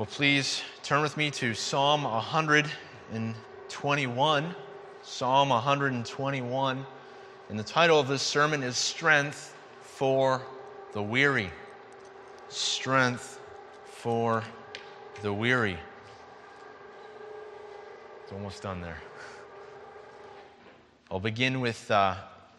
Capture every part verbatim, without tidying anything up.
Well, please turn with me to Psalm one hundred twenty-one. Psalm one hundred twenty-one. And the title of this sermon is Strength for the Weary. Strength for the Weary. It's almost done there. I'll begin with uh,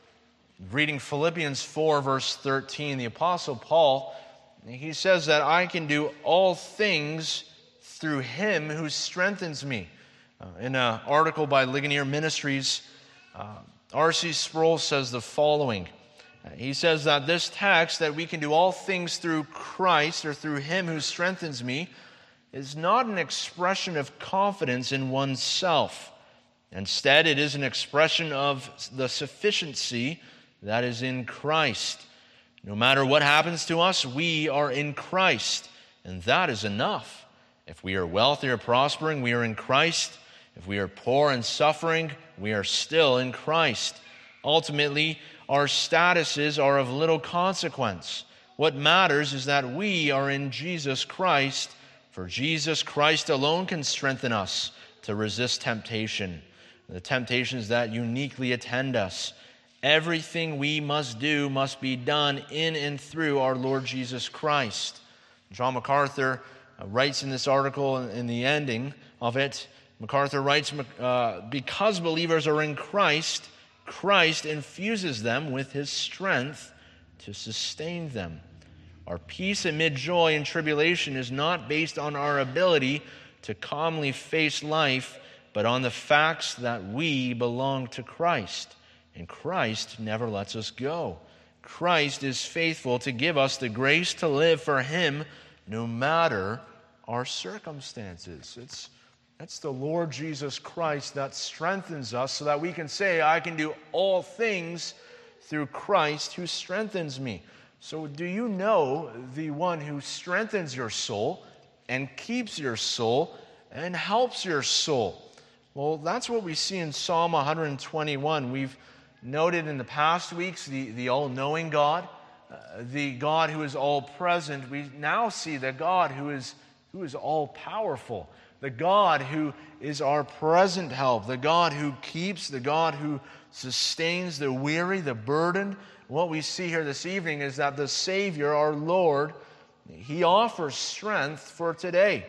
reading Philippians four, verse thirteen. The Apostle Paul, he says that I can do all things through him who strengthens me. Uh, in an article by Ligonier Ministries, uh, R C Sproul says the following. Uh, he says that this text, that we can do all things through Christ or through him who strengthens me, is not an expression of confidence in oneself. Instead, it is an expression of the sufficiency that is in Christ. No matter what happens to us, we are in Christ, and that is enough. If we are wealthy or prospering, we are in Christ. If we are poor and suffering, we are still in Christ. Ultimately, our statuses are of little consequence. What matters is that we are in Jesus Christ, for Jesus Christ alone can strengthen us to resist temptation, the temptations that uniquely attend us. Everything we must do must be done in and through our Lord Jesus Christ. John MacArthur uh, writes in this article, in the ending of it, MacArthur writes, uh, because believers are in Christ, Christ infuses them with his strength to sustain them. Our peace amid joy and tribulation is not based on our ability to calmly face life, but on the facts that we belong to Christ. And Christ never lets us go. Christ is faithful to give us the grace to live for him no matter our circumstances. It's, it's the Lord Jesus Christ that strengthens us so that we can say, I can do all things through Christ who strengthens me. So do you know the one who strengthens your soul and keeps your soul and helps your soul? Well, that's what we see in Psalm one hundred twenty-one. We've noted in the past weeks the, the all-knowing God, uh, the God who is all-present. We now see the God who is, who is all-powerful, the God who is our present help, the God who keeps, the God who sustains the weary, the burdened. What we see here this evening is that the Savior, our Lord, he offers strength for today.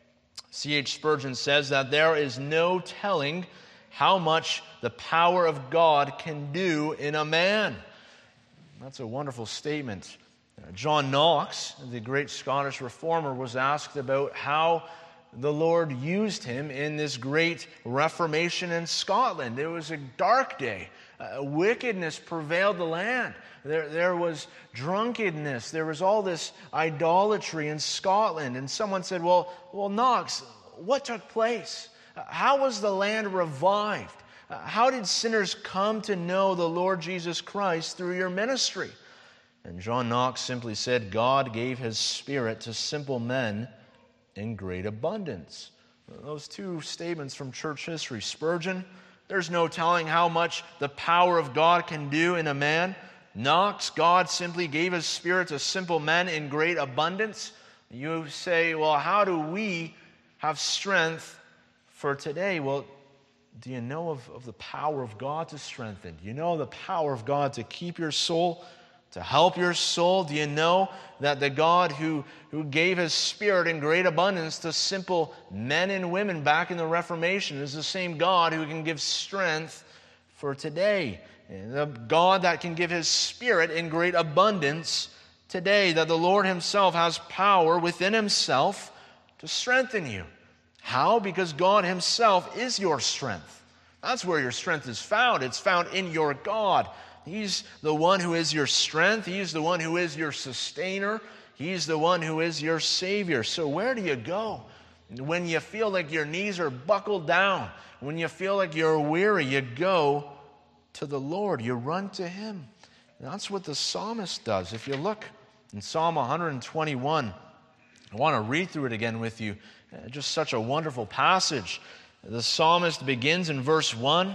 C H Spurgeon says that there is no telling how much the power of God can do in a man. That's a wonderful statement. John Knox, the great Scottish reformer, was asked about how the Lord used him in this great Reformation in Scotland. It was a dark day. Uh, wickedness prevailed the land. There, there was drunkenness. There was all this idolatry in Scotland. And someone said, well, well, Knox, what took place? How was the land revived? How did sinners come to know the Lord Jesus Christ through your ministry? And John Knox simply said, God gave his Spirit to simple men in great abundance. Those two statements from church history. Spurgeon, there's no telling how much the power of God can do in a man. Knox, God simply gave his Spirit to simple men in great abundance. You say, well, how do we have strength for today? Well, do you know of, of the power of God to strengthen? Do you know the power of God to keep your soul, to help your soul? Do you know that the God who, who gave his Spirit in great abundance to simple men and women back in the Reformation is the same God who can give strength for today? And the God that can give his Spirit in great abundance today, that the Lord himself has power within himself to strengthen you. How? Because God himself is your strength. That's where your strength is found. It's found in your God. He's the one who is your strength. He's the one who is your sustainer. He's the one who is your Savior. So where do you go? When you feel like your knees are buckled down, when you feel like you're weary, you go to the Lord. You run to him. And that's what the psalmist does. If you look in Psalm one hundred twenty-one, I want to read through it again with you. Just such a wonderful passage. The psalmist begins in verse one,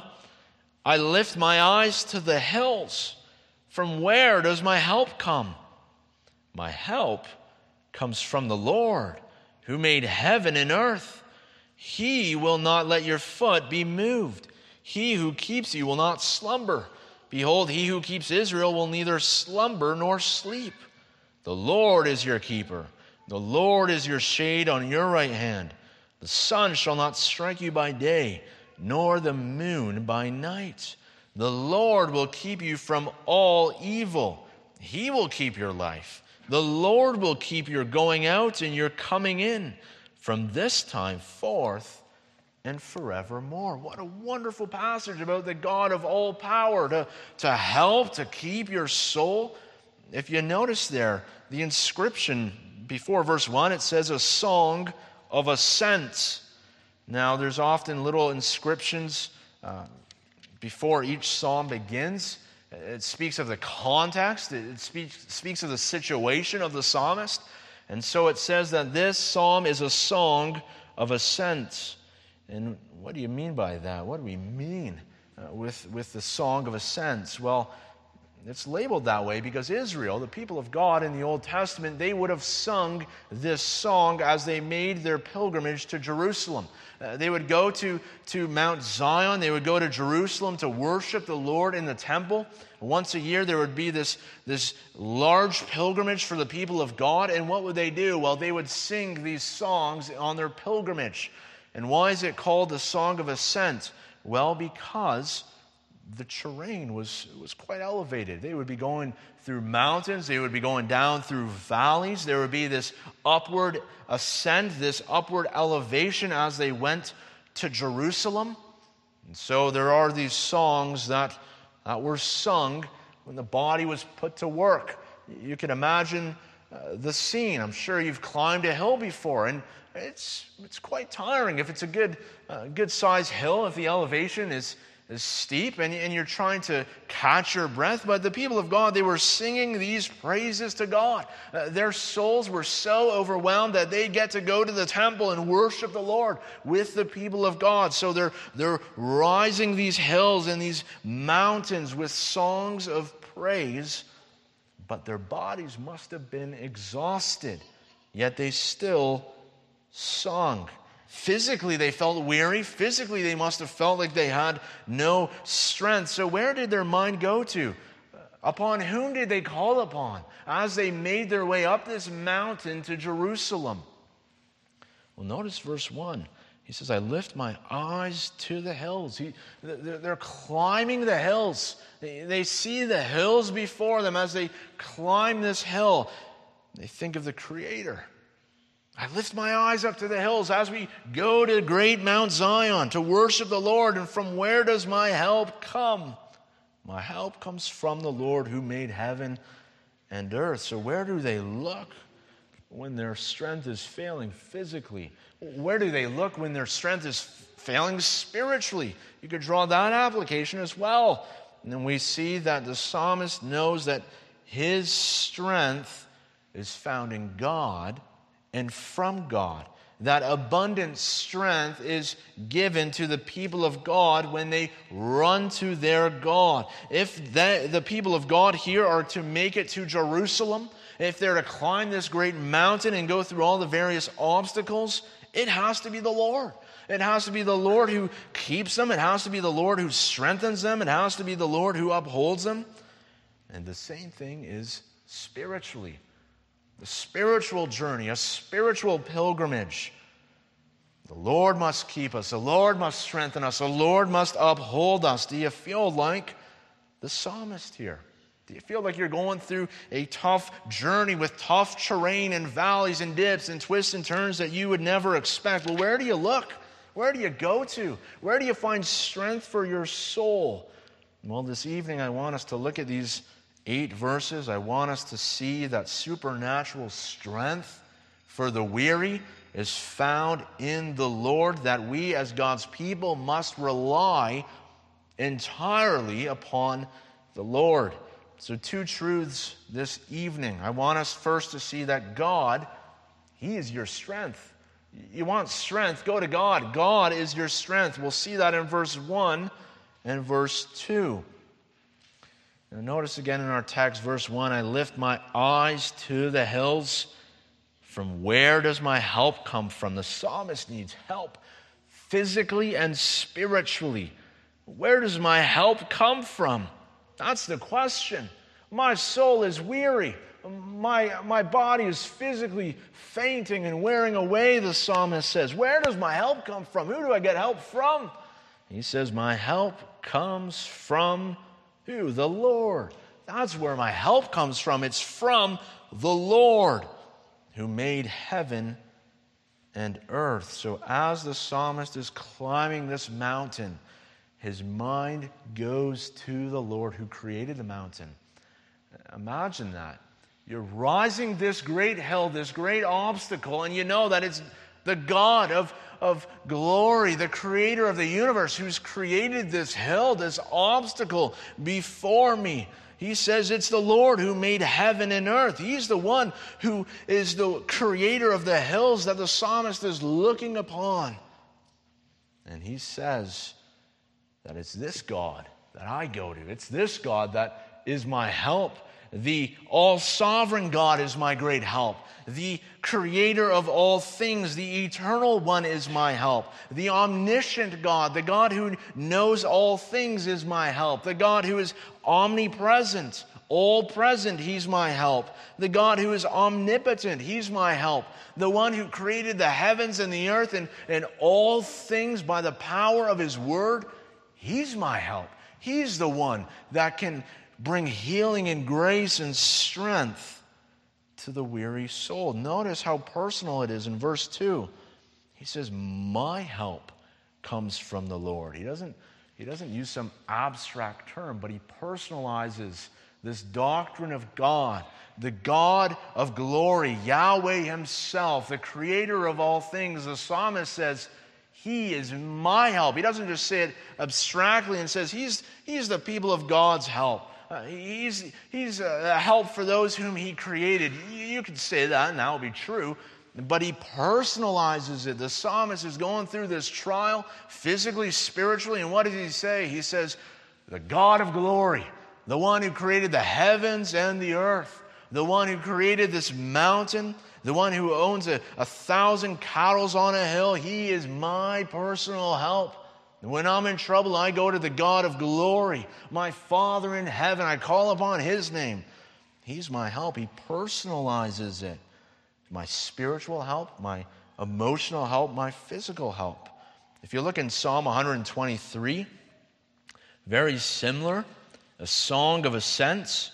I lift my eyes to the hills. From where does my help come? My help comes from the Lord who made heaven and earth. He will not let your foot be moved. He who keeps you will not slumber. Behold, he who keeps Israel will neither slumber nor sleep. The Lord is your keeper. The Lord is your shade on your right hand. The sun shall not strike you by day, nor the moon by night. The Lord will keep you from all evil. He will keep your life. The Lord will keep your going out and your coming in from this time forth and forevermore. What a wonderful passage about the God of all power to, to help, to keep your soul. If you notice there, the inscription before verse one, it says a song of ascent. Now, there's often little inscriptions uh, before each psalm begins. It speaks of the context. It speaks, speaks of the situation of the psalmist. And so it says that this psalm is a song of ascent. And what do you mean by that? What do we mean uh, with, with the song of ascent? Well, it's labeled that way because Israel, the people of God in the Old Testament, they would have sung this song as they made their pilgrimage to Jerusalem. Uh, they would go to, to Mount Zion. They would go to Jerusalem to worship the Lord in the temple. Once a year, there would be this, this large pilgrimage for the people of God. And what would they do? Well, they would sing these songs on their pilgrimage. And why is it called the Song of Ascent? Well, because the terrain was, was quite elevated. They would be going through mountains. They would be going down through valleys. There would be this upward ascent, this upward elevation as they went to Jerusalem. And so there are these songs that, that were sung when the body was put to work. You can imagine uh, the scene. I'm sure you've climbed a hill before, and it's it's quite tiring. If it's a good uh, good size hill, if the elevation is is steep and, and you're trying to catch your breath. But the people of God, they were singing these praises to God. Uh, their souls were so overwhelmed that they get to go to the temple and worship the Lord with the people of God. So they're, they're rising these hills and these mountains with songs of praise, but their bodies must have been exhausted, yet they still sung. Physically, they felt weary. Physically, they must have felt like they had no strength. So where did their mind go to? Upon whom did they call upon as they made their way up this mountain to Jerusalem? Well, notice verse one. He says, I lift my eyes to the hills. He, they're climbing the hills. They see the hills before them as they climb this hill. They think of the Creator. I lift my eyes up to the hills as we go to great Mount Zion to worship the Lord. And from where does my help come? My help comes from the Lord who made heaven and earth. So where do they look when their strength is failing physically? Where do they look when their strength is failing spiritually? You could draw that application as well. And then we see that the psalmist knows that his strength is found in God and from God. That abundant strength is given to the people of God when they run to their God. If the, the people of God here are to make it to Jerusalem, if they're to climb this great mountain and go through all the various obstacles, it has to be the Lord. It has to be the Lord who keeps them. It has to be the Lord who strengthens them. It has to be the Lord who upholds them. And the same thing is spiritually. The spiritual journey, a spiritual pilgrimage. The Lord must keep us. The Lord must strengthen us. The Lord must uphold us. Do you feel like the psalmist here? Do you feel like you're going through a tough journey with tough terrain and valleys and dips and twists and turns that you would never expect? Well, where do you look? Where do you go to? Where do you find strength for your soul? Well, this evening I want us to look at these eight verses. I want us to see that supernatural strength for the weary is found in the Lord, that we as God's people must rely entirely upon the Lord. So two truths this evening. I want us first to see that God, He is your strength. You want strength, go to God. God is your strength. We'll see that in verse one and verse two. Now notice again in our text, verse one, I lift my eyes to the hills. from where does my help come from? The psalmist needs help physically and spiritually. Where does my help come from? That's the question. My soul is weary. My, my body is physically fainting and wearing away, the psalmist says. Where does my help come from? Who do I get help from? He says, my help comes from who? The Lord. That's where my help comes from. It's from the Lord who made heaven and earth. So as the psalmist is climbing this mountain, his mind goes to the Lord who created the mountain. Imagine that. You're rising this great hill, this great obstacle, and you know that it's the God of, of glory, the creator of the universe, who's created this hill, this obstacle before me. He says it's the Lord who made heaven and earth. He's the one who is the creator of the hills that the psalmist is looking upon. And he says that it's this God that I go to. It's this God that is my help. The all-sovereign God is my great help. The creator of all things, the eternal one, is my help. The omniscient God, the God who knows all things, is my help. The God who is omnipresent, all-present, he's my help. The God who is omnipotent, he's my help. The one who created the heavens and the earth and, and all things by the power of his word, he's my help. He's the one that can bring healing and grace and strength to the weary soul. Notice how personal it is in verse two. He says, my help comes from the Lord. He doesn't, he doesn't use some abstract term, but he personalizes this doctrine of God, the God of glory, Yahweh himself, the creator of all things. The psalmist says, he is my help. He doesn't just say it abstractly and says, he's, he's the people of God's help. Uh, he's he's a help for those whom he created. You, you could say that, and that would be true. But he personalizes it. The psalmist is going through this trial, physically, spiritually, and what does he say? He says, the God of glory, the one who created the heavens and the earth, the one who created this mountain, the one who owns a, a thousand cattle on a hill, he is my personal help. When I'm in trouble, I go to the God of glory, my Father in heaven. I call upon his name. He's my help. He personalizes it. My spiritual help, my emotional help, my physical help. If you look in Psalm one twenty-three, very similar, a song of ascents.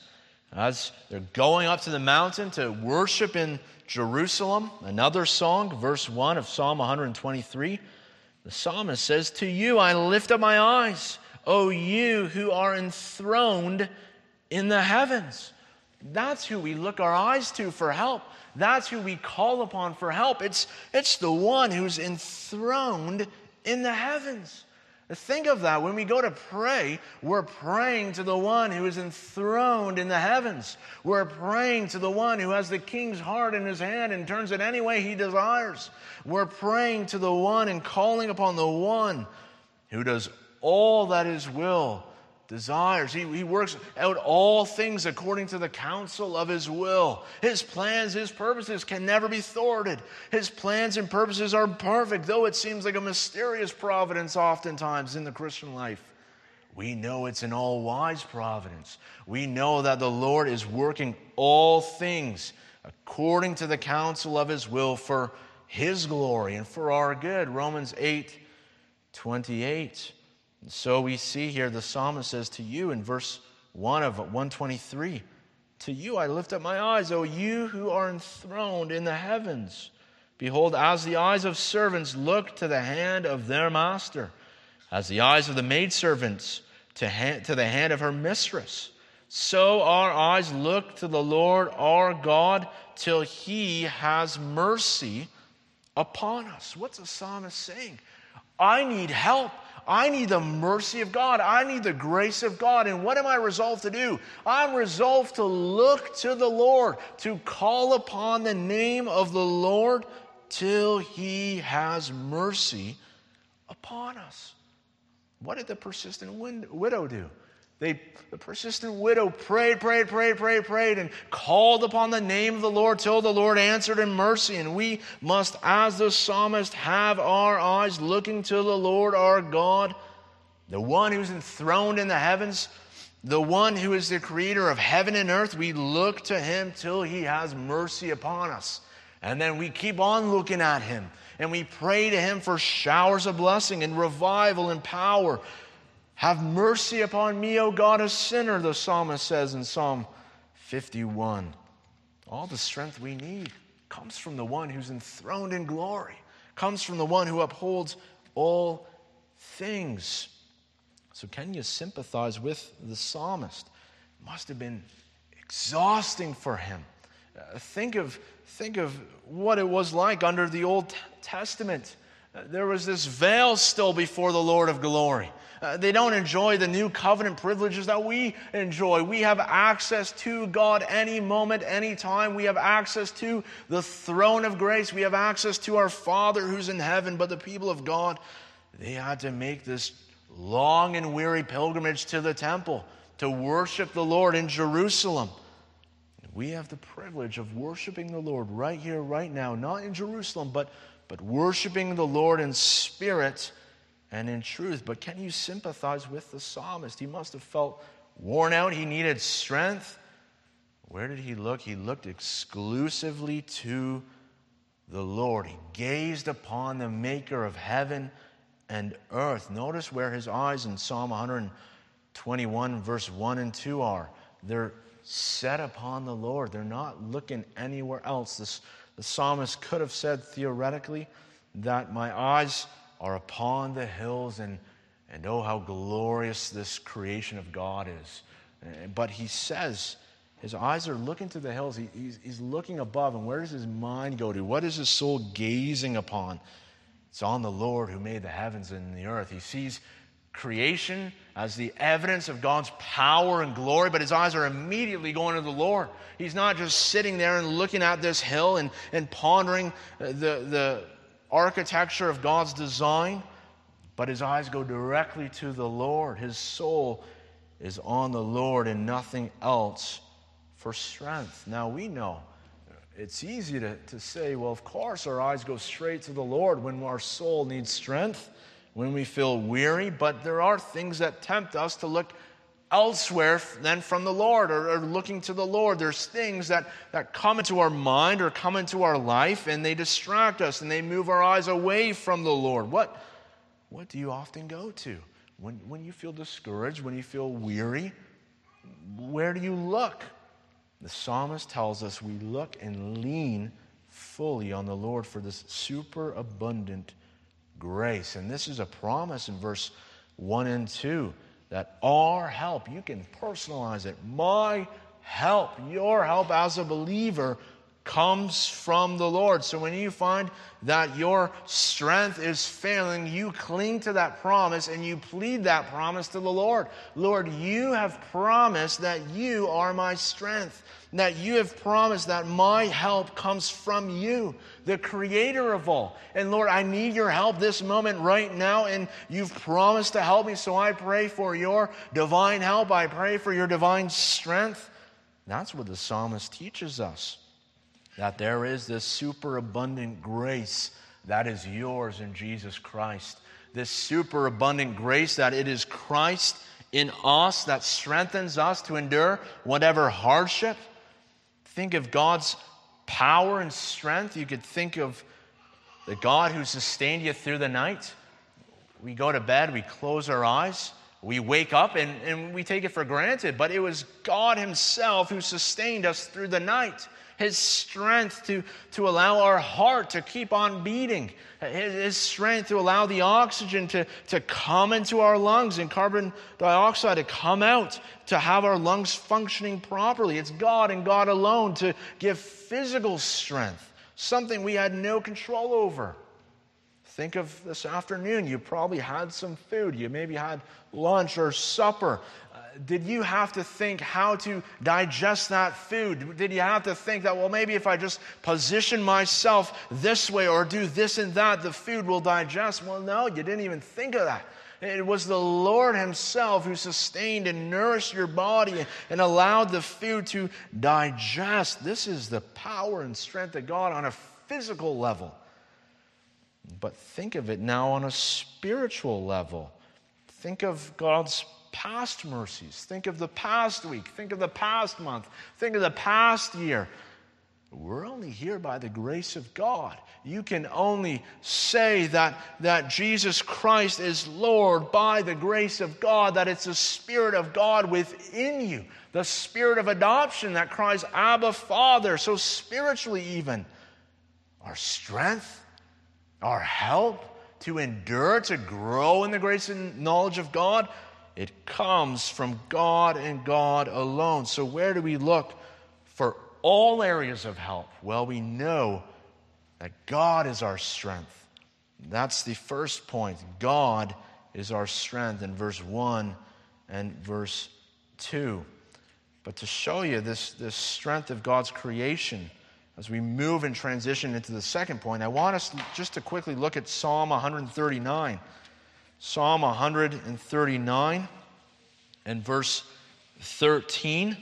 As they're going up to the mountain to worship in Jerusalem, another song, verse one of Psalm one twenty-three. The psalmist says, to you I lift up my eyes, O you who are enthroned in the heavens. That's who we look our eyes to for help. That's who we call upon for help. It's, it's the one who's enthroned in the heavens. Think of that. When we go to pray, we're praying to the one who is enthroned in the heavens. We're praying to the one who has the king's heart in his hand and turns it any way he desires. We're praying to the one and calling upon the one who does all that his will desires. He, he works out all things according to the counsel of his will. His plans, his purposes can never be thwarted. His plans and purposes are perfect, though it seems like a mysterious providence oftentimes in the Christian life. We know it's an all-wise providence. We know that the Lord is working all things according to the counsel of his will for his glory and for our good. Romans eight twenty-eight. And so we see here the psalmist says to you in verse one of one twenty-three, to you I lift up my eyes, O you who are enthroned in the heavens. Behold, as the eyes of servants look to the hand of their master, as the eyes of the maidservants to, hand, to the hand of her mistress, so our eyes look to the Lord our God till he has mercy upon us. What's the psalmist saying? I need help. I need the mercy of God. I need the grace of God. And what am I resolved to do? I'm resolved to look to the Lord, to call upon the name of the Lord till he has mercy upon us. What did the persistent widow do? They, the persistent widow prayed, prayed, prayed, prayed, prayed, and called upon the name of the Lord till the Lord answered in mercy. And we must, as the psalmist, have our eyes looking to the Lord our God, the one who's enthroned in the heavens, the one who is the creator of heaven and earth. We look to him till he has mercy upon us. And then we keep on looking at him, and we pray to him for showers of blessing and revival and power. Have mercy upon me, O God, a sinner, the psalmist says in Psalm fifty-one. All the strength we need comes from the one who's enthroned in glory, comes from the one who upholds all things. So can you sympathize with the psalmist? It must have been exhausting for him. Uh, think of, think of what it was like under the Old Testament. Uh, there was this veil still before the Lord of glory. Uh, they don't enjoy the new covenant privileges that we enjoy. We have access to God any moment, any time. We have access to the throne of grace. We have access to our Father who's in heaven. But the people of God, they had to make this long and weary pilgrimage to the temple to worship the Lord in Jerusalem. We have the privilege of worshiping the Lord right here, right now, not in Jerusalem, but, but worshiping the Lord in spirit and in truth. But can you sympathize with the psalmist? He must have felt worn out. He needed strength. Where did he look? He looked exclusively to the Lord. He gazed upon the maker of heaven and earth. Notice where his eyes in Psalm one twenty-one, verse one and two are. They're set upon the Lord. They're not looking anywhere else. This, the psalmist could have said theoretically that my eyes are upon the hills, and, and oh, how glorious this creation of God is. But he says his eyes are looking to the hills. He, he's, he's looking above, and where does his mind go to? What is his soul gazing upon? It's on the Lord who made the heavens and the earth. He sees creation as the evidence of God's power and glory, but his eyes are immediately going to the Lord. He's not just sitting there and looking at this hill and, and pondering the, the architecture of God's design, but his eyes go directly to the Lord. His soul is on the Lord and nothing else for strength. Now we know it's easy to, to say, well, of course our eyes go straight to the Lord when our soul needs strength, when we feel weary, but there are things that tempt us to look elsewhere than from the Lord, or, or looking to the Lord. There's things that, that come into our mind or come into our life, and they distract us, and they move our eyes away from the Lord. What, what do you often go to? When, when you feel discouraged, when you feel weary, where do you look? The psalmist tells us we look and lean fully on the Lord for this superabundant grace. And this is a promise in verse one and two, that our help, you can personalize it, my help, your help as a believer comes from the Lord. So when you find that your strength is failing, you cling to that promise and you plead that promise to the Lord. Lord, you have promised that you are my strength, that you have promised that my help comes from you, the creator of all. And Lord, I need your help this moment right now, and you've promised to help me, so I pray for your divine help. I pray for your divine strength. That's what the psalmist teaches us, that there is this superabundant grace that is yours in Jesus Christ. This superabundant grace, that it is Christ in us that strengthens us to endure whatever hardship. Think of God's power and strength. You could think of the God who sustained you through the night. We go to bed, we close our eyes, we wake up, and, and we take it for granted. But it was God himself who sustained us through the night. His strength to, to allow our heart to keep on beating. His strength to allow the oxygen to, to come into our lungs and carbon dioxide to come out, to have our lungs functioning properly. It's God and God alone to give physical strength, something we had no control over. Think of this afternoon. You probably had some food. You maybe had lunch or supper. Did you have to think how to digest that food? Did you have to think that, well, maybe if I just position myself this way or do this and that, the food will digest? Well, no, you didn't even think of that. It was the Lord himself who sustained and nourished your body and allowed the food to digest. This is the power and strength of God on a physical level. But think of it now on a spiritual level. Think of God's past mercies. Think of the past week. Think of the past month. Think of the past year. We're only here by the grace of God. You can only say that, that Jesus Christ is Lord by the grace of God, that it's the Spirit of God within you, the Spirit of adoption that cries, Abba, Father. So spiritually even, our strength, our help to endure, to grow in the grace and knowledge of God, it comes from God and God alone. So where do we look for all areas of help? Well, we know that God is our strength. That's the first point. God is our strength in verse one and verse two. But to show you this, this strength of God's creation, as we move and transition into the second point, I want us just to quickly look at Psalm one thirty-nine. Psalm one thirty-nine and verse thirteen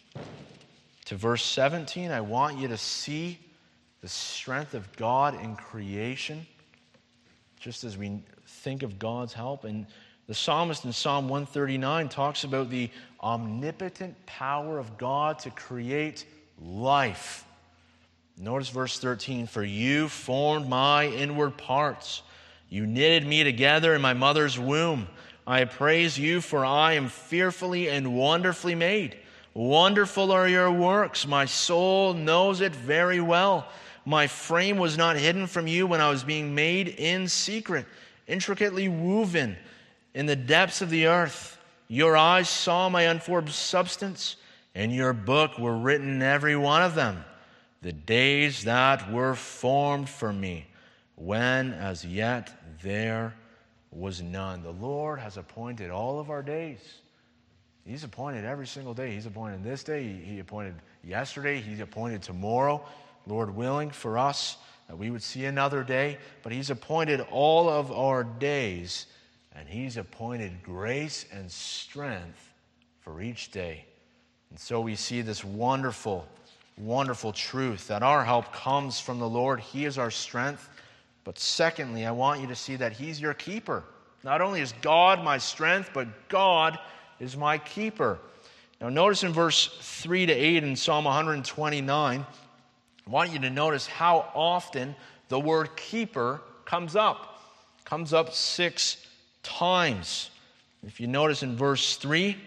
to verse seventeen. I want you to see the strength of God in creation, just as we think of God's help. And the psalmist in Psalm one thirty-nine talks about the omnipotent power of God to create life. Notice verse thirteen, for you formed my inward parts. You knitted me together in my mother's womb. I praise you, for I am fearfully and wonderfully made. Wonderful are your works. My soul knows it very well. My frame was not hidden from you when I was being made in secret, intricately woven in the depths of the earth. Your eyes saw my unformed substance, and your book were written, every one of them, the days that were formed for me, when as yet there was none. The Lord has appointed all of our days. He's appointed every single day. He's appointed this day. He appointed yesterday. He's appointed tomorrow, Lord willing, for us, that we would see another day. But He's appointed all of our days, and He's appointed grace and strength for each day. And so we see this wonderful, wonderful truth that our help comes from the Lord. He is our strength. But secondly, I want you to see that He's your keeper. Not only is God my strength, but God is my keeper. Now notice in verse three to eight in Psalm one twenty-nine, I want you to notice how often the word keeper comes up. It comes up six times. If you notice in verse three,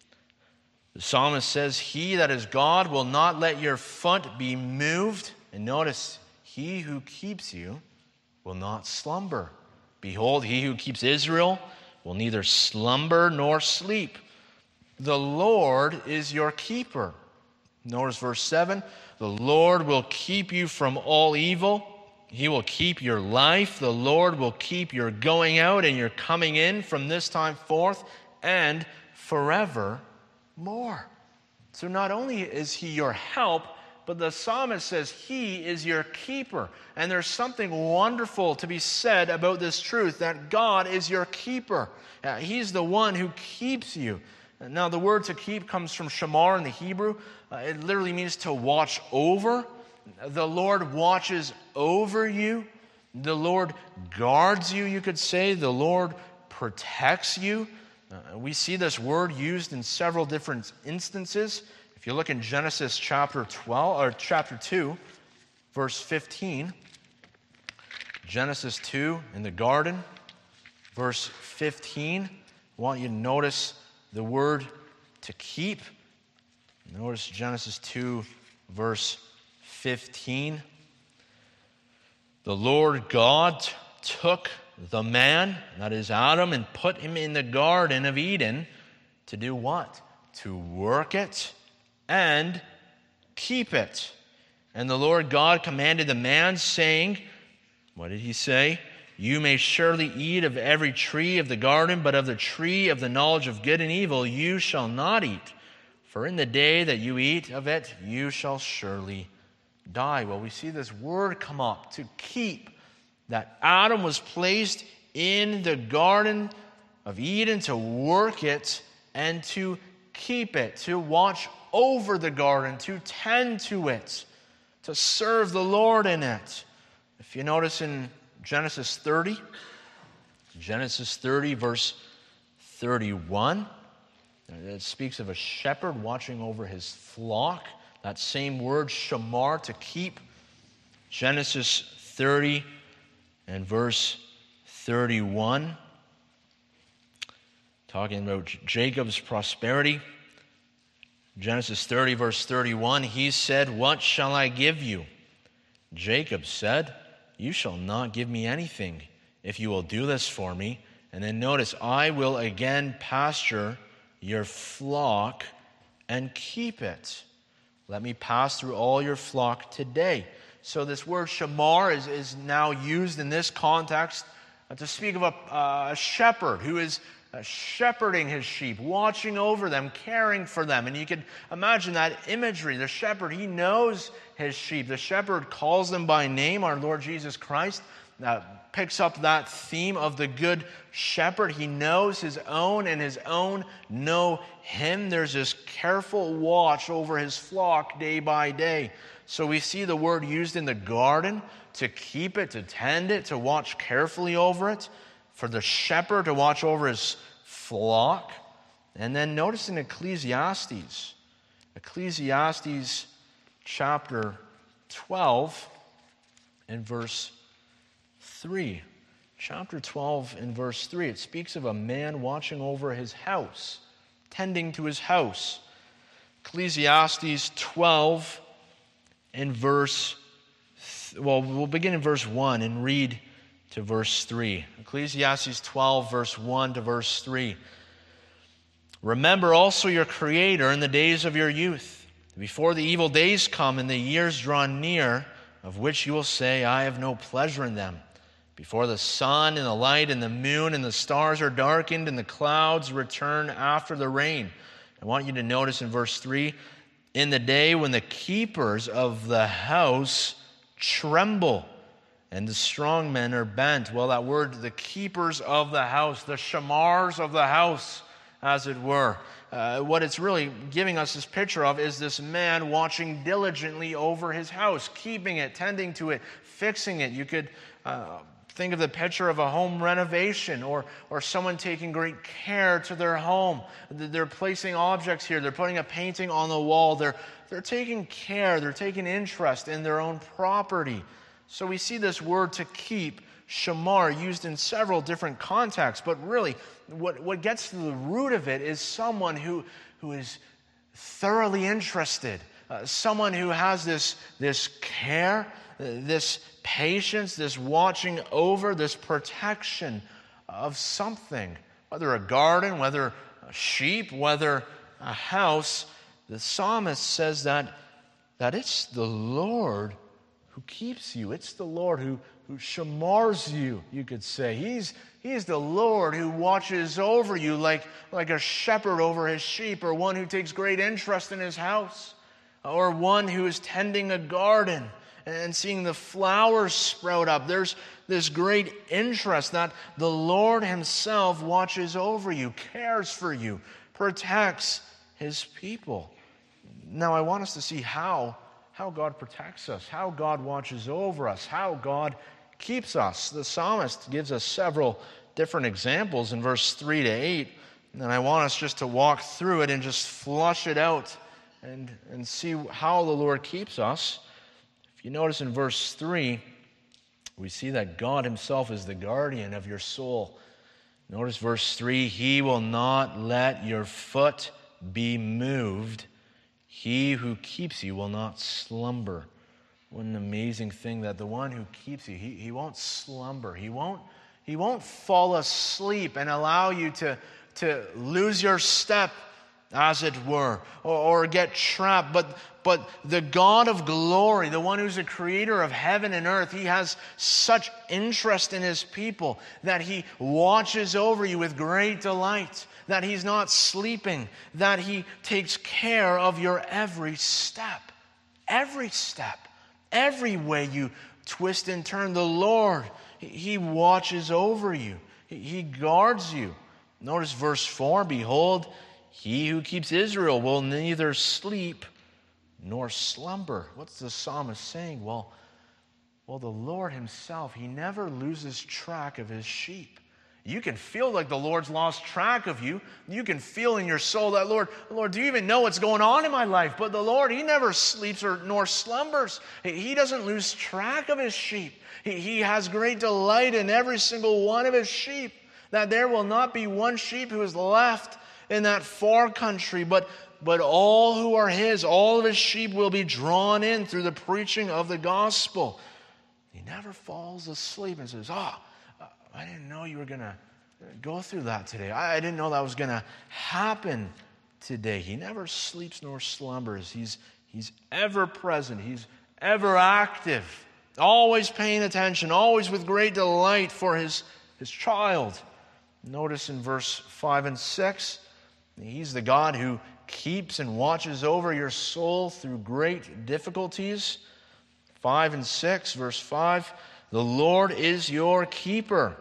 the psalmist says, he that is God will not let your foot be moved. And notice, he who keeps you will not slumber. Behold, he who keeps Israel will neither slumber nor sleep. The Lord is your keeper. Notice verse seven. The Lord will keep you from all evil. He will keep your life. The Lord will keep your going out and your coming in from this time forth and forevermore. So not only is He your help, but the psalmist says He is your keeper. And there's something wonderful to be said about this truth, that God is your keeper. Uh, he's the one who keeps you. Now, the word to keep comes from shamar in the Hebrew. Uh, it literally means to watch over. The Lord watches over you. The Lord guards you, you could say. The Lord protects you. Uh, we see this word used in several different instances. If you look in Genesis chapter twelve or chapter two, verse fifteen, Genesis two in the garden, verse fifteen, I want you to notice the word to keep. Notice Genesis two, verse fifteen. The Lord God t- took the man, that is Adam, and put him in the Garden of Eden to do what? To work it and keep it. And the Lord God commanded the man, saying, what did He say? You may surely eat of every tree of the garden, but of the tree of the knowledge of good and evil you shall not eat. For in the day that you eat of it, you shall surely die. Well, we see this word come up, to keep, that Adam was placed in the Garden of Eden, to work it and to keep it, to watch over the garden, to tend to it, to serve the Lord in it. If you notice in Genesis thirty, Genesis thirty, verse thirty-one, it speaks of a shepherd watching over his flock. That same word, shamar, to keep. Genesis thirty and verse thirty-one, talking about Jacob's prosperity. Genesis thirty, verse thirty-one, he said, "What shall I give you?" Jacob said, "You shall not give me anything if you will do this for me." And then notice, "I will again pasture your flock and keep it. Let me pass through all your flock today." So this word shamar is, is now used in this context to speak of a, uh, a shepherd who is uh, shepherding his sheep, watching over them, caring for them. And you can imagine that imagery. The shepherd, he knows his sheep. The shepherd calls them by name. Our Lord Jesus Christ uh, picks up that theme of the good shepherd. He knows his own, and his own know him. There's this careful watch over his flock day by day. So we see the word used in the garden to keep it, to tend it, to watch carefully over it, for the shepherd to watch over his flock. And then notice in Ecclesiastes, Ecclesiastes chapter twelve and verse three. Chapter twelve and verse three, it speaks of a man watching over his house, tending to his house. Ecclesiastes twelve and verse, well, we'll begin in verse one and read to verse three. Ecclesiastes twelve, verse one to verse three. "Remember also your Creator in the days of your youth, before the evil days come and the years draw near, of which you will say, I have no pleasure in them. Before the sun and the light and the moon and the stars are darkened and the clouds return after the rain." I want you to notice in verse three, "In the day when the keepers of the house tremble and the strong men are bent." Well, that word, the keepers of the house, the shamars of the house, as it were. Uh, what it's really giving us this picture of is this man watching diligently over his house, keeping it, tending to it, fixing it. You could uh, think of the picture of a home renovation, or, or someone taking great care to their home. They're placing objects here. They're putting a painting on the wall. They're, they're taking care. They're taking interest in their own property. So we see this word to keep, shamar, used in several different contexts. But really, what, what gets to the root of it is someone who, who is thoroughly interested, uh, someone who has this, this care, uh, this patience, this watching over, this protection of something, whether a garden, whether a sheep, whether a house. The psalmist says that, that it's the Lord who keeps you. It's the Lord who, who shamars you, you could say. He's, he's the Lord who watches over you like, like a shepherd over his sheep, or one who takes great interest in his house, or one who is tending a garden and seeing the flowers sprout up. There's this great interest that the Lord himself watches over you, cares for you, protects his people. Now, I want us to see how, how God protects us, how God watches over us, how God keeps us. The psalmist gives us several different examples in verse three to eight, and I want us just to walk through it and just flush it out and, and see how the Lord keeps us. If you notice in verse three, we see that God himself is the guardian of your soul. Notice verse three, "He will not let your foot be moved. He who keeps you will not slumber." What an amazing thing that the one who keeps you, he, he won't slumber. He won't, he won't fall asleep and allow you to, to lose your step, as it were, or, or get trapped. But, but the God of glory, the one who's the creator of heaven and earth, he has such interest in his people that he watches over you with great delight, that he's not sleeping, that he takes care of your every step, every step, every way you twist and turn. The Lord, he watches over you. He guards you. Notice verse four, behold, he who keeps Israel will neither sleep nor slumber. What's the psalmist saying? Well, well, the Lord himself, he never loses track of his sheep. You can feel like the Lord's lost track of you. You can feel in your soul that, Lord, Lord, do you even know what's going on in my life? But the Lord, he never sleeps or nor slumbers. He doesn't lose track of his sheep. He, he has great delight in every single one of his sheep, that there will not be one sheep who is left in that far country, but, but all who are his, all of his sheep will be drawn in through the preaching of the gospel. He never falls asleep and says, oh, I didn't know you were going to go through that today. I didn't know that was going to happen today. He never sleeps nor slumbers. He's, he's ever present. He's ever active, always paying attention, always with great delight for his, his child. Notice in verse five and six, he's the God who keeps and watches over your soul through great difficulties. five and six, verse five, the Lord is your keeper.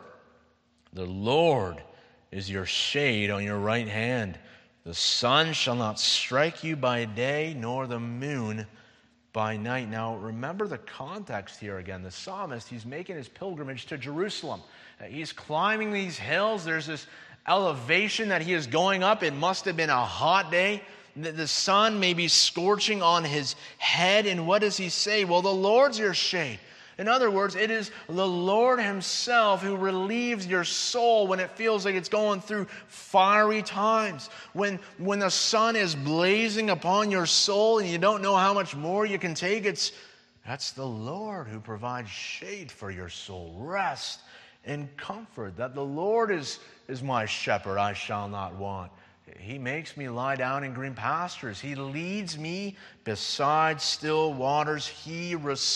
The Lord is your shade on your right hand. The sun shall not strike you by day, nor the moon by night. Now, remember the context here again. The psalmist, he's making his pilgrimage to Jerusalem. He's climbing these hills. There's this elevation that he is going up. It must have been a hot day. The sun may be scorching on his head. And what does he say? Well, the Lord's your shade. In other words, it is the Lord himself who relieves your soul when it feels like it's going through fiery times. When, when the sun is blazing upon your soul and you don't know how much more you can take, it's, that's the Lord who provides shade for your soul, rest and comfort. That the Lord is, is my shepherd, I shall not want. He makes me lie down in green pastures. He leads me beside still waters. He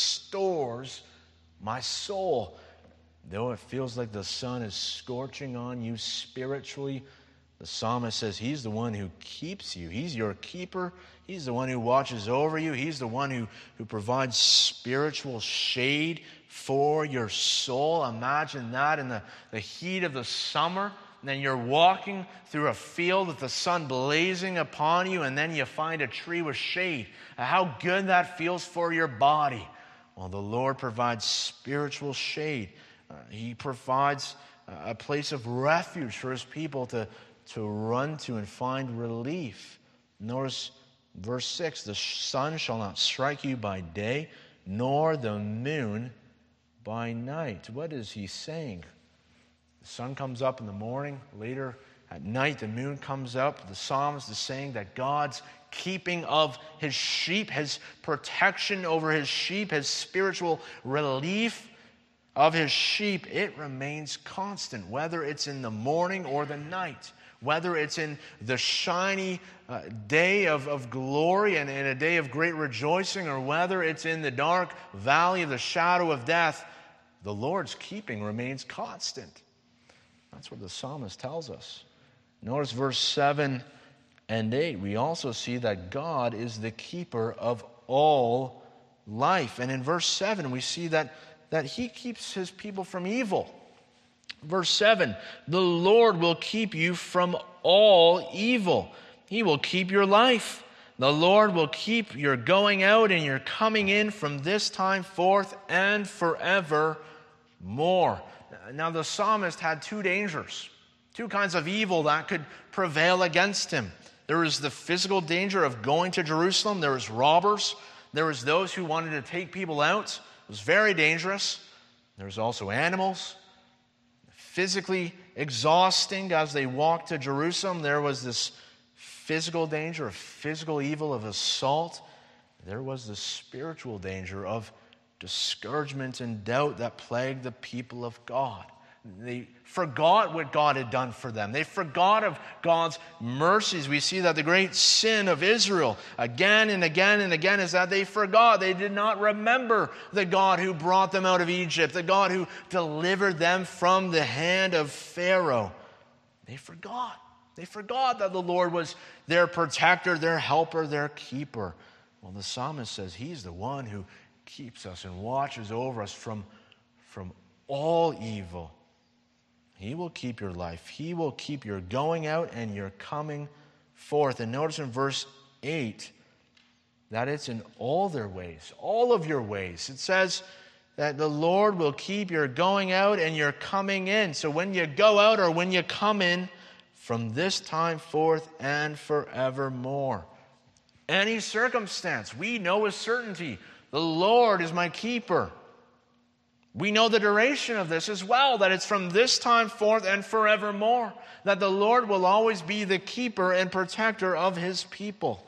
restores my soul. Though it feels like the sun is scorching on you spiritually, the psalmist says he's the one who keeps you. He's your keeper. He's the one who watches over you. He's the one who, who provides spiritual shade for your soul. Imagine that in the, the heat of the summer. And then you're walking through a field with the sun blazing upon you, and then you find a tree with shade. How good that feels for your body. Well, the Lord provides spiritual shade. Uh, he provides a place of refuge for his people to, to run to and find relief. Notice verse six, the sun shall not strike you by day, nor the moon by night. What is he saying? The sun comes up in the morning. Later at night, the moon comes up. The psalmist is saying that God's keeping of his sheep, his protection over his sheep, his spiritual relief of his sheep, it remains constant, whether it's in the morning or the night, whether it's in the shiny uh, day of, of glory and in a day of great rejoicing, or whether it's in the dark valley of the shadow of death, the Lord's keeping remains constant. That's what the psalmist tells us. Notice verse seven and eight. We also see that God is the keeper of all life. And in verse seven, we see that, that he keeps his people from evil. Verse seven, the Lord will keep you from all evil. He will keep your life. The Lord will keep your going out and your coming in from this time forth and forevermore. Now, the psalmist had two dangers, two kinds of evil that could prevail against him. There was the physical danger of going to Jerusalem. There was robbers. There was those who wanted to take people out. It was very dangerous. There was also animals, physically exhausting as they walked to Jerusalem. There was this physical danger of physical evil, of assault. There was the spiritual danger of discouragement and doubt that plagued the people of God. They forgot what God had done for them. They forgot of God's mercies. We see that the great sin of Israel again and again and again is that they forgot. They did not remember the God who brought them out of Egypt, the God who delivered them from the hand of Pharaoh. They forgot. They forgot that the Lord was their protector, their helper, their keeper. Well, the psalmist says he's the one who keeps us and watches over us from, from all evil. He will keep your life. He will keep your going out and your coming forth. And notice in verse eight that it's in all their ways, all of your ways. It says that the Lord will keep your going out and your coming in. So when you go out or when you come in, from this time forth and forevermore. Any circumstance, we know with certainty, the Lord is my keeper. We know the duration of this as well, that it's from this time forth and forevermore, that the Lord will always be the keeper and protector of his people.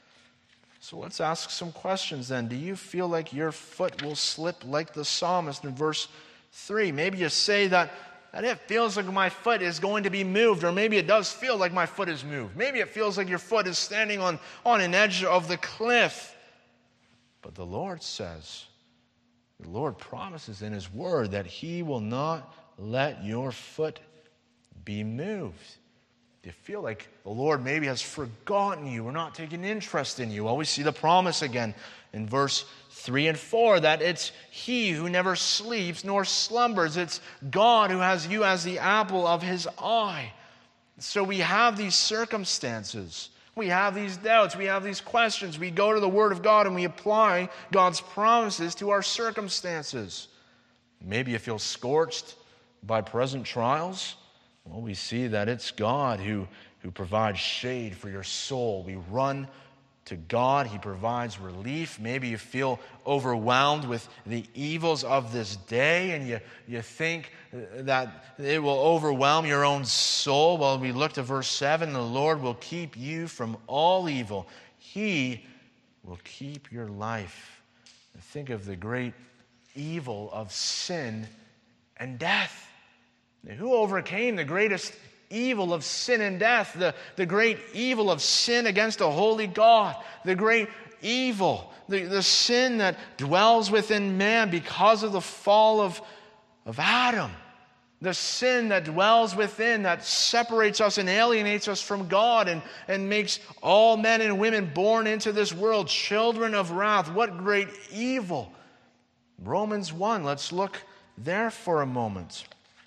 So let's ask some questions then. Do you feel like your foot will slip like the psalmist in verse three? Maybe you say that, that it feels like my foot is going to be moved, or maybe it does feel like my foot is moved. Maybe it feels like your foot is standing on, on an edge of the cliff. But the Lord says, the Lord promises in his word that he will not let your foot be moved. Do you feel like the Lord maybe has forgotten you or not taken interest in you? Well, we see the promise again in verse three and four, that it's he who never sleeps nor slumbers. It's God who has you as the apple of his eye. So we have these circumstances. We have these doubts. We have these questions. We go to the Word of God and we apply God's promises to our circumstances. Maybe you feel scorched by present trials. Well, we see that it's God who, who provides shade for your soul. We run to God. He provides relief. Maybe you feel overwhelmed with the evils of this day and you, you think that it will overwhelm your own soul. Well, we look to verse seven. The Lord will keep you from all evil. He will keep your life. Think of the great evil of sin and death. Who overcame the greatest evil of sin and death, the, the great evil of sin against a holy God, the great evil, the, the sin that dwells within man because of the fall of, of Adam, the sin that dwells within, that separates us and alienates us from God and, and makes all men and women born into this world children of wrath. What great evil. Romans one, let's look there for a moment.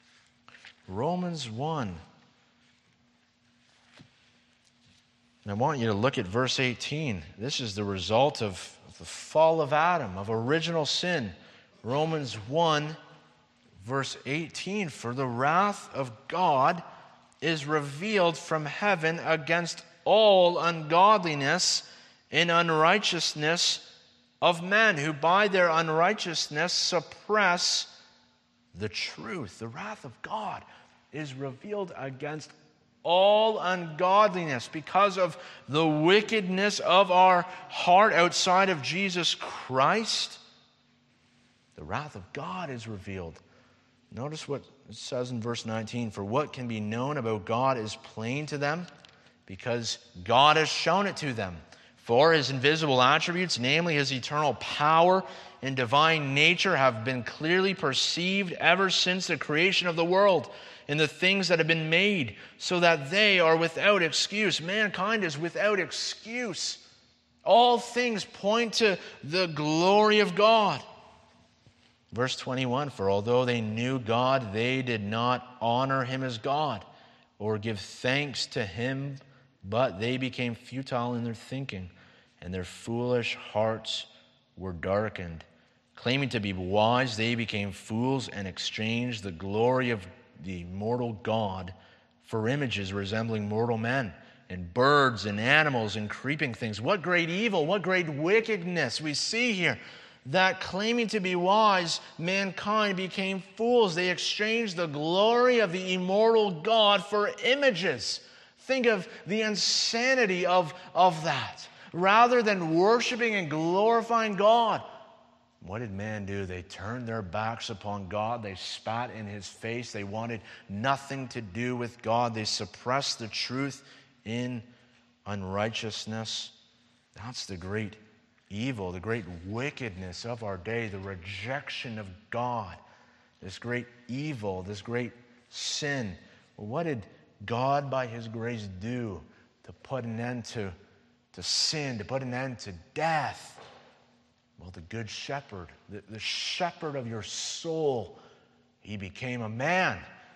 Romans one. And I want you to look at verse eighteen. This is the result of the fall of Adam, of original sin. Romans one, verse eighteen. For the wrath of God is revealed from heaven against all ungodliness and unrighteousness of men, who by their unrighteousness suppress the truth. The wrath of God is revealed against all ungodliness because of the wickedness of our heart outside of Jesus Christ. The wrath of God is revealed. Notice what it says in verse nineteen. For what can be known about God is plain to them, because God has shown it to them. For his invisible attributes, namely his eternal power and divine nature, have been clearly perceived ever since the creation of the world in the things that have been made, so that they are without excuse. Mankind is without excuse. All things point to the glory of God. Verse twenty-one, for although they knew God, they did not honor him as God or give thanks to him, but they became futile in their thinking, and their foolish hearts were darkened. Claiming to be wise, they became fools and exchanged the glory of the immortal God for images resembling mortal men, and birds and animals and creeping things. What great evil, what great wickedness we see here. That claiming to be wise, mankind became fools. They exchanged the glory of the immortal God for images. Think of the insanity of, of that. Rather than worshiping and glorifying God, what did man do? They turned their backs upon God. They spat in his face. They wanted nothing to do with God. They suppressed the truth in unrighteousness. That's the great evil, the great wickedness of our day, the rejection of God, this great evil, this great sin. Well, what did God, by his grace, do to put an end to, to sin, to put an end to death? Well, the good shepherd, the, the shepherd of your soul, he became a man.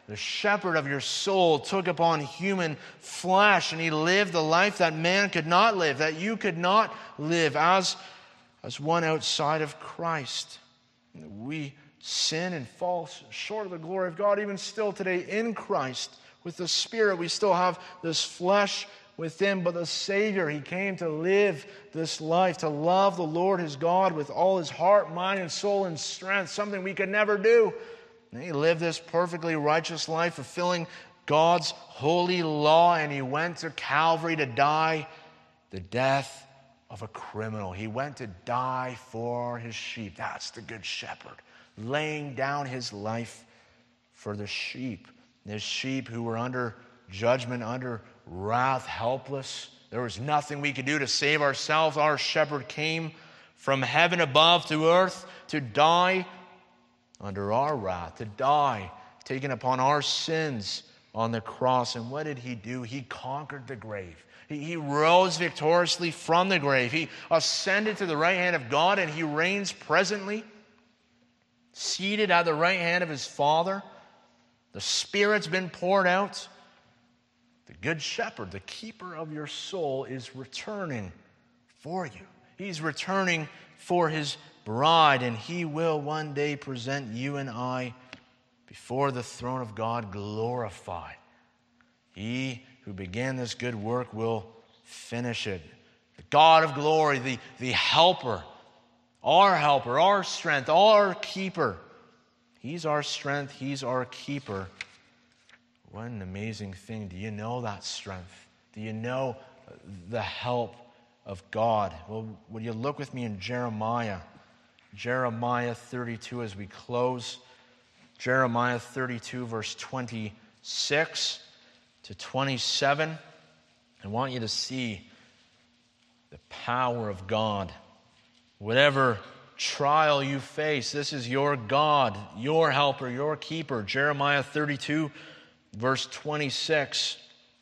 the shepherd of your soul, took upon human flesh, and he lived the life that man could not live, that you could not live as, as one outside of Christ. We sin and fall short of the glory of God. Even still today in Christ, with the Spirit, we still have this flesh within, but the Savior, he came to live this life, to love the Lord his God with all his heart, mind, and soul and strength, something we could never do. And he lived this perfectly righteous life, fulfilling God's holy law, and he went to Calvary to die the death of a criminal. He went to die for his sheep. That's the good shepherd, laying down his life for the sheep. His sheep who were under judgment, under wrath, helpless. There was nothing we could do to save ourselves. Our shepherd came from heaven above to earth to die under our wrath, to die, taking upon our sins on the cross. And what did he do? He conquered the grave. He, he rose victoriously from the grave. He ascended to the right hand of God, and he reigns presently, seated at the right hand of his Father. The Spirit's been poured out. The good shepherd, the keeper of your soul, is returning for you. He's returning for his bride, and he will one day present you and I before the throne of God glorified. He who began this good work will finish it. The God of glory, the, the helper, our helper, our strength, our keeper. He's our strength, he's our keeper. What an amazing thing. Do you know that strength? Do you know the help of God? Well, will you look with me in Jeremiah? Jeremiah thirty-two as we close. Jeremiah thirty-two, verse twenty-six to twenty-seven. I want you to see the power of God. Whatever trial you face, this is your God, your helper, your keeper. Jeremiah thirty-two, verse twenty-six.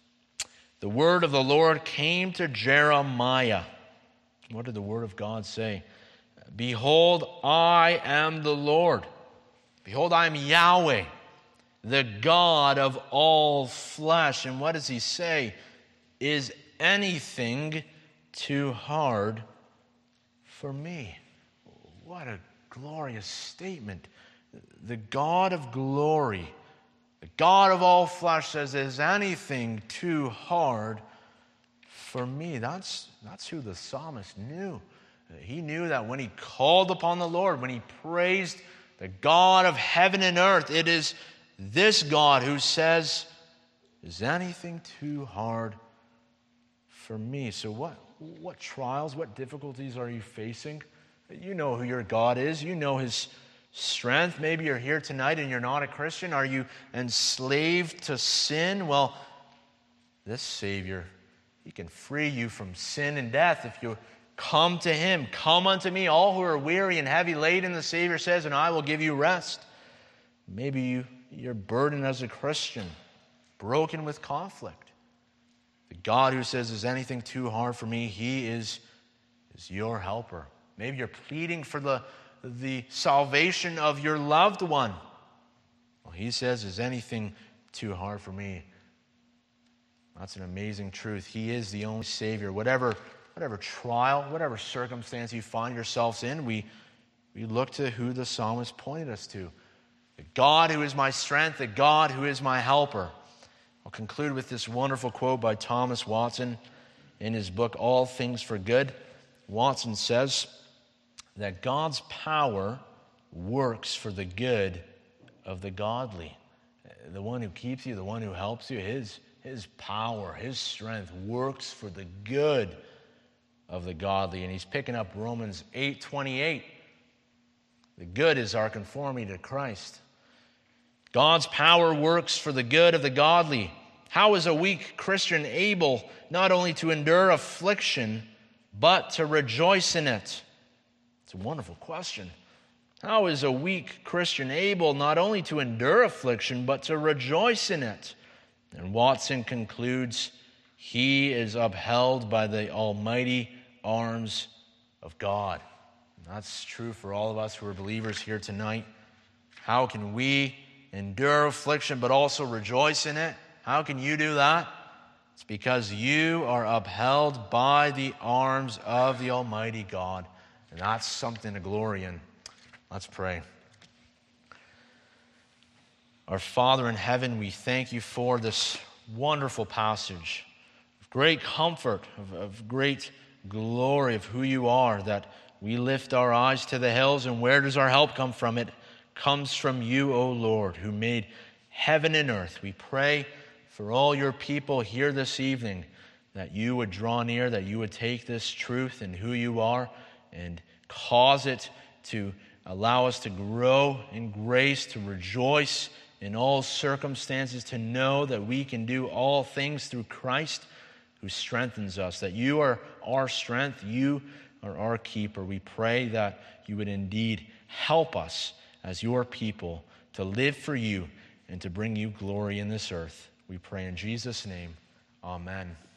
The word of the Lord came to Jeremiah. What did the word of God say? Behold, I am the Lord. Behold, I am Yahweh, the God of all flesh. And what does he say? Is anything too hard for me? What a glorious statement. The God of glory, the God of all flesh says, is anything too hard for me? That's, that's who the psalmist knew. He knew that when he called upon the Lord, when he praised the God of heaven and earth, it is this God who says, is anything too hard for me? So what, what trials, what difficulties are you facing? You know who your God is. You know his strength. Maybe you're here tonight and you're not a Christian. Are you enslaved to sin? Well, this Savior, he can free you from sin and death if you come to him. Come unto me, all who are weary and heavy laden, the Savior says, and I will give you rest. Maybe you, you're burdened as a Christian, broken with conflict. The God who says, is anything too hard for me? He is, is your helper. Maybe you're pleading for the, the salvation of your loved one. Well, he says, is anything too hard for me? That's an amazing truth. He is the only Savior. Whatever, whatever trial, whatever circumstance you find yourselves in, we, we look to who the psalmist pointed us to. The God who is my strength, the God who is my helper. I'll conclude with this wonderful quote by Thomas Watson in his book, All Things for Good. Watson says that God's power works for the good of the godly. The one who keeps you, the one who helps you, his, his power, his strength works for the good of the godly. And he's picking up Romans eight twenty-eight. The good is our conformity to Christ. God's power works for the good of the godly. How is a weak Christian able not only to endure affliction, but to rejoice in it? It's a wonderful question. How is a weak Christian able not only to endure affliction, but to rejoice in it? And Watson concludes, he is upheld by the almighty arms of God. And that's true for all of us who are believers here tonight. How can we endure affliction but also rejoice in it? How can you do that? It's because you are upheld by the arms of the Almighty God. And that's something to glory in. Let's pray. Our Father in heaven, we thank you for this wonderful passage of great comfort, of, of great glory of who you are, that we lift our eyes to the hills, and where does our help come from? It comes from you, O Lord, who made heaven and earth. We pray for all your people here this evening, that you would draw near, that you would take this truth and who you are and cause it to allow us to grow in grace, to rejoice in all circumstances, to know that we can do all things through Christ who strengthens us, that you are our strength, you are our keeper. We pray that you would indeed help us as your people to live for you and to bring you glory in this earth. We pray in Jesus' name. Amen.